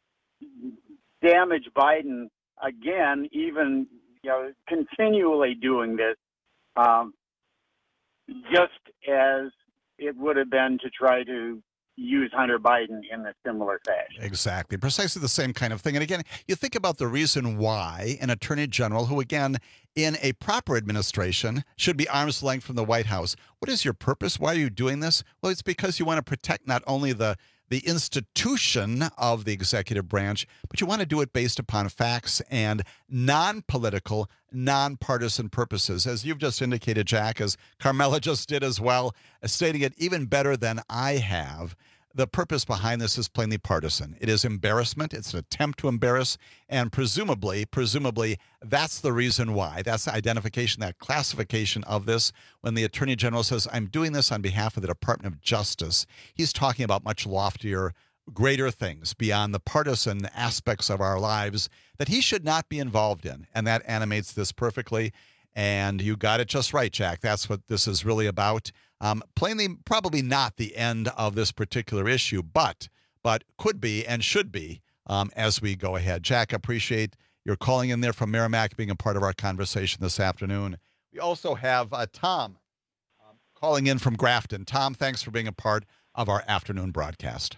damage Biden again, even, you know, continually doing this, um, just as it would have been to try to use Hunter Biden in a similar fashion. Exactly. Precisely the same kind of thing. And again, you think about the reason why an attorney general who, again, in a proper administration should be arm's length from the White House. What is your purpose? Why are you doing this? Well, it's because you want to protect not only the the institution of the executive branch, but you want to do it based upon facts and non-political, non-partisan purposes. As you've just indicated, Jack, as Carmela just did as well, stating it even better than I have, the purpose behind this is plainly partisan. It is embarrassment. It's an attempt to embarrass, and presumably, presumably, that's the reason why. That's the identification, that classification of this. When the Attorney General says, I'm doing this on behalf of the Department of Justice, he's talking about much loftier, greater things beyond the partisan aspects of our lives that he should not be involved in, and that animates this perfectly. And you got it just right, Jack. That's what this is really about. Um, plainly, probably not the end of this particular issue, but but could be and should be um, as we go ahead. Jack, appreciate your calling in there from Merrimack, being a part of our conversation this afternoon. We also have uh, Tom um, calling in from Grafton. Tom, thanks for being a part of our afternoon broadcast.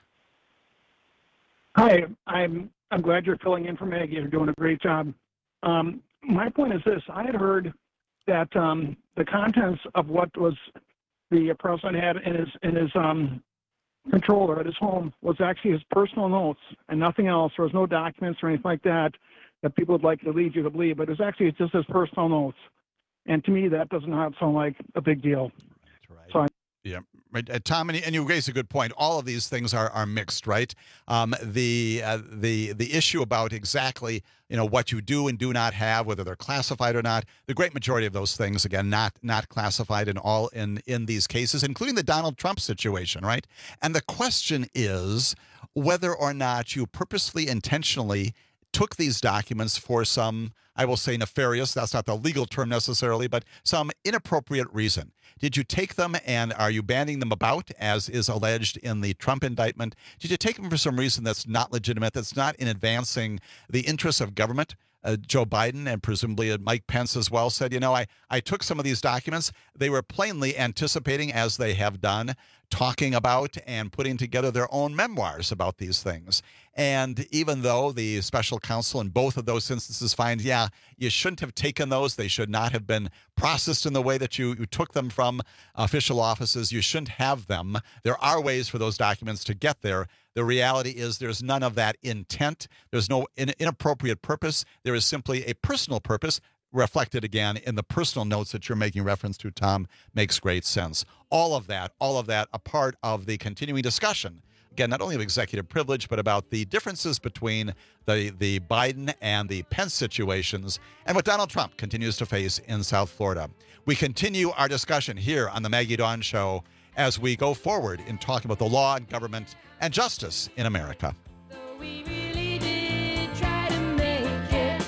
Hi, I'm I'm glad you're filling in for Maggie. You're doing a great job. Um, my point is this: I had heard that um, the contents of what was the president had in his in his um, controller at his home was actually his personal notes and nothing else. There was no documents or anything like that that people would like to lead you to believe, but it was actually just his personal notes. And to me, that does not sound like a big deal. That's right. So I Yeah, right. Uh, Tom, and, and you raise a good point. All of these things are are mixed, right? Um, the uh, the the issue about exactly you know what you do and do not have, whether they're classified or not. The great majority of those things, again, not not classified in all in in these cases, including the Donald Trump situation, right? And the question is whether or not you purposely, intentionally took these documents for some, I will say nefarious, that's not the legal term necessarily, but some inappropriate reason. Did you take them and are you banding them about, as is alleged in the Trump indictment? Did you take them for some reason that's not legitimate, that's not in advancing the interests of government? Uh, Joe Biden and presumably Mike Pence as well said, you know, I, I took some of these documents. They were plainly anticipating, as they have done, talking about and putting together their own memoirs about these things. And even though the special counsel in both of those instances finds, yeah, you shouldn't have taken those, they should not have been processed in the way that you, you took them from official offices, you shouldn't have them. There are ways for those documents to get there. The reality is there's none of that intent. There's no in- inappropriate purpose. There is simply a personal purpose reflected again in the personal notes that you're making reference to, Tom. Makes great sense. All of that, all of that, a part of the continuing discussion, again, not only of executive privilege, but about the differences between the, the Biden and the Pence situations and what Donald Trump continues to face in South Florida. We continue our discussion here on the Maggie Dawn Show as we go forward in talking about the law and government and justice in America. We really did try to make it.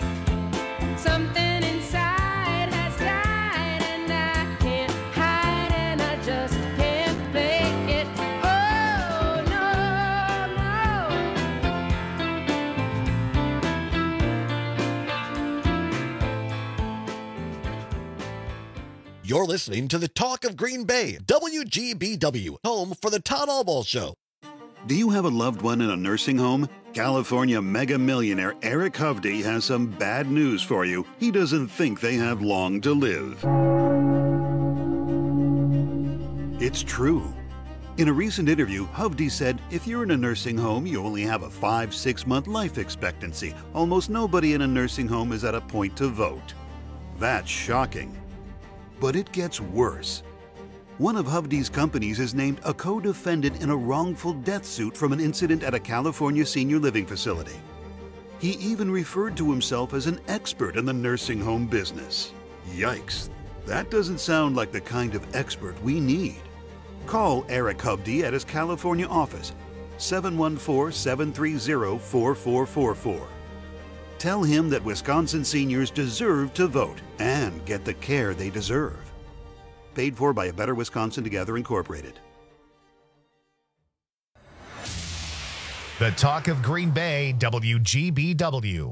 Something inside has died, and I can't hide, and I just can't fake it. Oh, no, no. You're listening to the Talk of Green Bay, W G B W, home for the Todd Albaugh Show. Do you have a loved one in a nursing home? California mega millionaire Eric Hovde has some bad news for you. He doesn't think they have long to live. It's true. In a recent interview, Hovde said, if you're in a nursing home, you only have a five, six month life expectancy. Almost nobody in a nursing home is at a point to vote. That's shocking. But it gets worse. One of Hovde's companies is named a co-defendant in a wrongful death suit from an incident at a California senior living facility. He even referred to himself as an expert in the nursing home business. Yikes. That doesn't sound like the kind of expert we need. Call Eric Hovde at his California office, seven one four, seven three zero, four four four four. Tell him that Wisconsin seniors deserve to vote and get the care they deserve. Paid for by A Better Wisconsin Together Incorporated. The Talk of Green Bay, W G B W.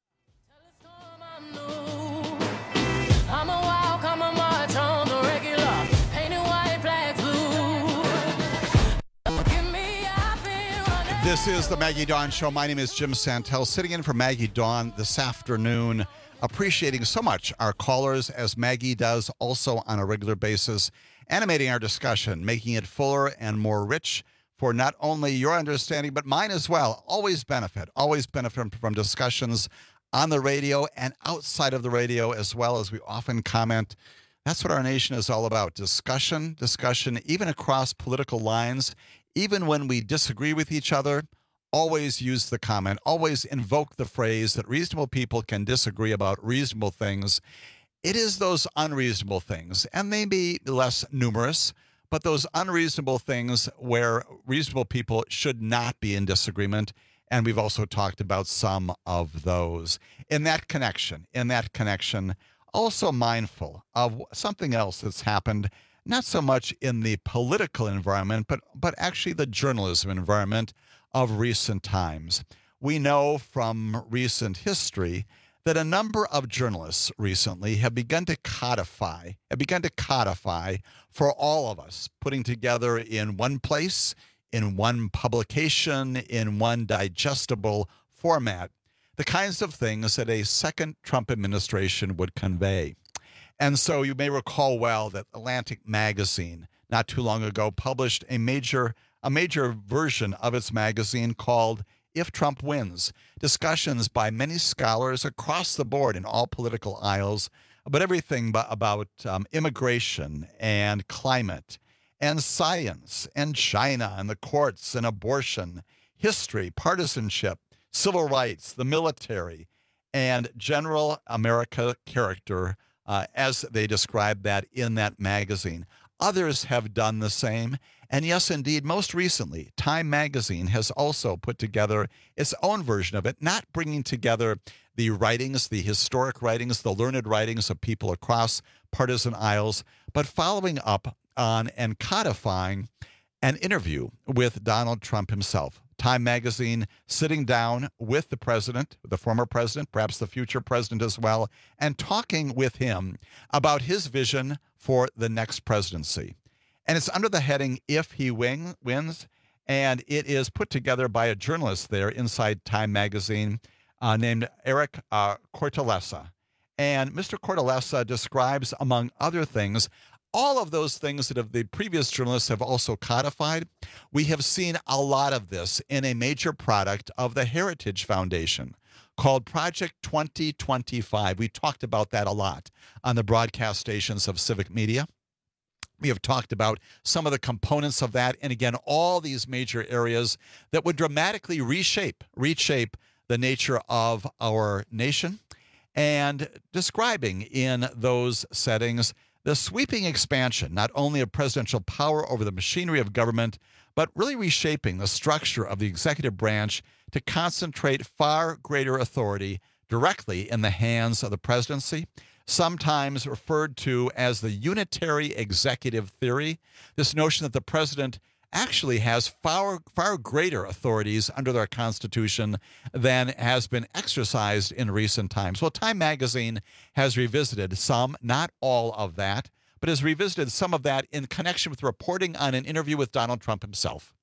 I'm a walk, I'm a march on the regular, painted white flags blue. Give me up and run. This is the Maggie Dawn Show. My name is Jim Santel, sitting in for Maggie Dawn this afternoon. Appreciating so much our callers, as Maggie does also on a regular basis, animating our discussion, making it fuller and more rich for not only your understanding, but mine as well. Always benefit, always benefit from discussions on the radio and outside of the radio as well, as we often comment. That's what our nation is all about. Discussion, discussion, even across political lines, even when we disagree with each other. Always use the comment, always invoke the phrase that reasonable people can disagree about reasonable things. It is those unreasonable things, and they may be less numerous, but those unreasonable things where reasonable people should not be in disagreement, and we've also talked about some of those. In that connection, in that connection, also mindful of something else that's happened, not so much in the political environment, but, but actually the journalism environment of recent times. We know from recent history that a number of journalists recently have begun to codify, have begun to codify for all of us, putting together in one place, in one publication, in one digestible format, the kinds of things that a second Trump administration would convey. And so you may recall well that Atlantic Magazine, not too long ago, published a major a major version of its magazine called If Trump Wins, discussions by many scholars across the board in all political aisles, but everything about um, immigration and climate and science and China and the courts and abortion, history, partisanship, civil rights, the military, and general America character, uh, as they describe that in that magazine. Others have done the same. And yes, indeed, most recently, Time Magazine has also put together its own version of it, not bringing together the writings, the historic writings, the learned writings of people across partisan aisles, but following up on and codifying an interview with Donald Trump himself. Time Magazine sitting down with the president, the former president, perhaps the future president as well, and talking with him about his vision for the next presidency. And it's under the heading, If He win, Wins, and it is put together by a journalist there inside Time Magazine uh, named Eric uh, Cortellessa. And Mister Cortellessa describes, among other things, all of those things that have, the previous journalists have also codified. We have seen a lot of this in a major product of the Heritage Foundation called Project twenty twenty-five. We talked about that a lot on the broadcast stations of Civic Media. We have talked about some of the components of that, and again, all these major areas that would dramatically reshape, reshape the nature of our nation, and describing in those settings the sweeping expansion, not only of presidential power over the machinery of government, but really reshaping the structure of the executive branch to concentrate far greater authority directly in the hands of the presidency, sometimes referred to as the unitary executive theory, this notion that the president actually has far, far greater authorities under their Constitution than has been exercised in recent times. Well, Time Magazine has revisited some, not all of that, but has revisited some of that in connection with reporting on an interview with Donald Trump himself.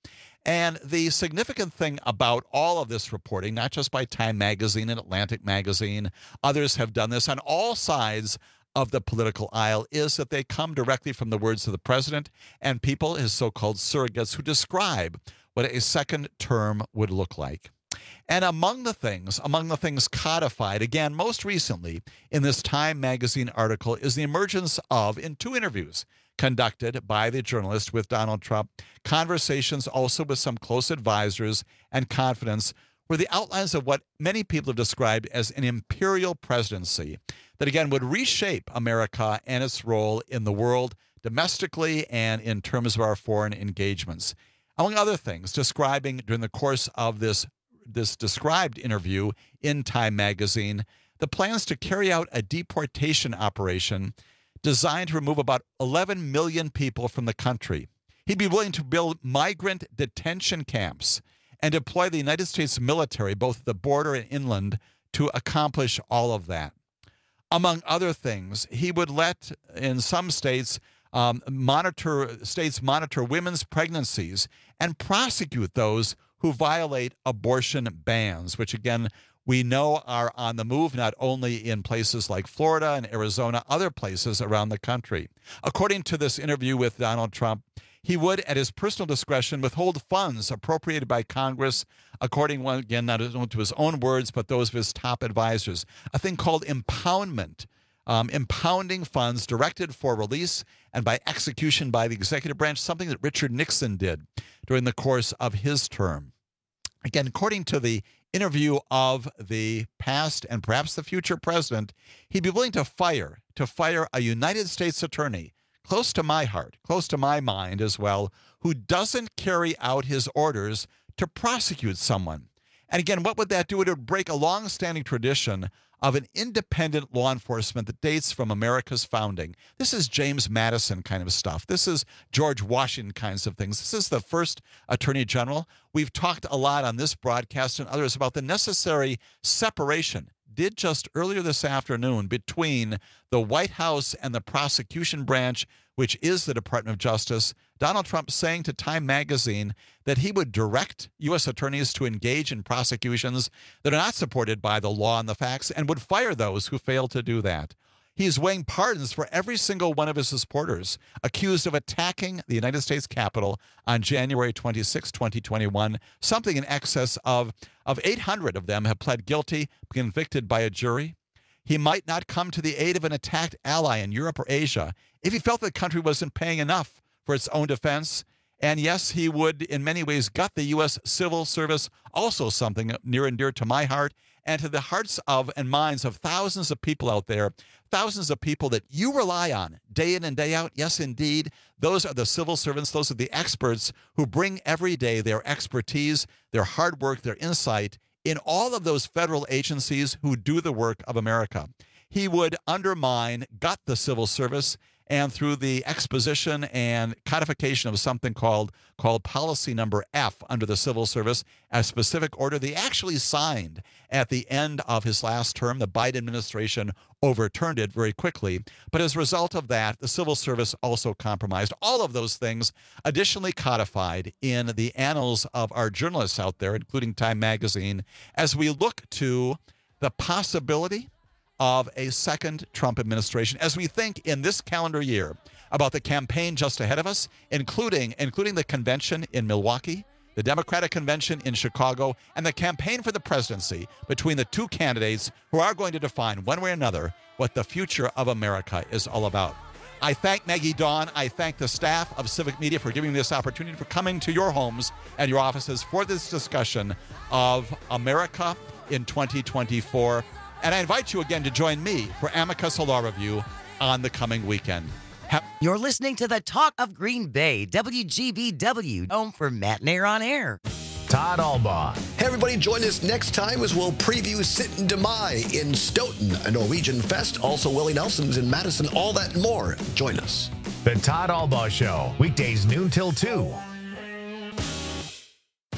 And the significant thing about all of this reporting, not just by Time Magazine and Atlantic Magazine, others have done this on all sides of the political aisle, is that they come directly from the words of the president and people, his so-called surrogates, who describe what a second term would look like. And among the things, among the things codified, again, most recently in this Time Magazine article, is the emergence of, in two interviews conducted by the journalist with Donald Trump, conversations also with some close advisors and confidants, were the outlines of what many people have described as an imperial presidency that, again, would reshape America and its role in the world domestically and in terms of our foreign engagements. Among other things, describing during the course of this, this described interview in Time Magazine, the plans to carry out a deportation operation designed to remove about eleven million people from the country. He'd be willing to build migrant detention camps and deploy the United States military, both at the border and inland, to accomplish all of that. Among other things, he would let, in some states, um, monitor states monitor women's pregnancies and prosecute those who violate abortion bans, which, again, we know are on the move not only in places like Florida and Arizona, other places around the country. According to this interview with Donald Trump, he would, at his personal discretion, withhold funds appropriated by Congress, according, again, not to his own words, but those of his top advisors, a thing called impoundment, um, impounding funds directed for release and by execution by the executive branch, something that Richard Nixon did during the course of his term. Again, according to the interview of the past and perhaps the future president, he'd be willing to fire, to fire a United States attorney close to my heart, close to my mind as well, who doesn't carry out his orders to prosecute someone. And again, what would that do? It would break a long-standing tradition of an independent law enforcement that dates from America's founding. This is James Madison kind of stuff. This is George Washington kinds of things. This is the first Attorney General. We've talked a lot on this broadcast and others about the necessary separation, did just earlier this afternoon, between the White House and the prosecution branch, which is the Department of Justice. Donald Trump saying to Time Magazine that he would direct U S attorneys to engage in prosecutions that are not supported by the law and the facts and would fire those who fail to do that. He's weighing pardons for every single one of his supporters accused of attacking the United States Capitol on January twenty-sixth, twenty twenty-one. Something in excess of, of eight hundred of them have pled guilty, convicted by a jury. He might not come to the aid of an attacked ally in Europe or Asia if he felt the country wasn't paying enough for its own defense. And yes, he would in many ways gut the U S civil service, also something near and dear to my heart and to the hearts of and minds of thousands of people out there, thousands of people that you rely on day in and day out. Yes, indeed, those are the civil servants. Those are the experts who bring every day their expertise, their hard work, their insight in all of those federal agencies who do the work of America. He would undermine, gut the civil service, and through the exposition and codification of something called called policy number F under the civil service, a specific order they actually signed at the end of his last term. The Biden administration overturned it very quickly. But as a result of that, the civil service also compromised. All of those things additionally codified in the annals of our journalists out there, including Time Magazine, as we look to the possibility of a second Trump administration, as we think in this calendar year about the campaign just ahead of us, including including the convention in Milwaukee, the Democratic convention in Chicago, and the campaign for the presidency between the two candidates who are going to define one way or another what the future of America is all about. I thank Maggie Dawn. I thank the staff of Civic Media for giving me this opportunity, for coming to your homes and your offices for this discussion of America in twenty twenty-four. And I invite you again to join me for Amicus Law Review on the coming weekend. Ha- You're listening to the Talk of Green Bay, W G B W, home for Matt Nair on Air. Todd Albaugh. Hey, everybody, join us next time as we'll preview Sitten de Mai in Stoughton, a Norwegian fest, also Willie Nelson's in Madison, all that and more. Join us. The Todd Albaugh Show, weekdays noon till two. The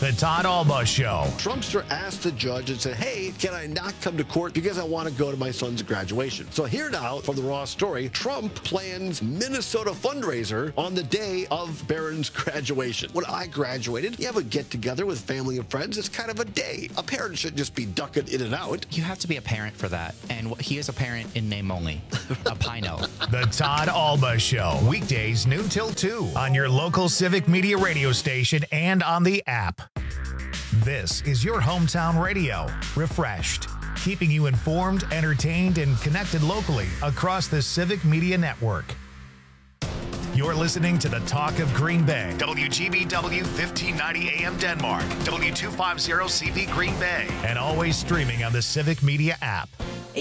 The Todd Alba Show. Trumpster asked the judge and said, hey, can I not come to court because I want to go to my son's graduation? So here now from the Raw story, Trump plans Minnesota fundraiser on the day of Barron's graduation. When I graduated, you have a get-together with family and friends. It's kind of a day. A parent should just be ducking in and out. You have to be a parent for that. And he is a parent in name only. A Pino. The Todd Alba Show. Weekdays noon till two on your local Civic Media radio station and on the app. This is your hometown radio. Refreshed. Keeping you informed, entertained, and connected locally across the Civic Media Network. You're listening to the Talk of Green Bay. W G B W fifteen ninety A M Denmark. W two fifty C B Green Bay. And always streaming on the Civic Media app.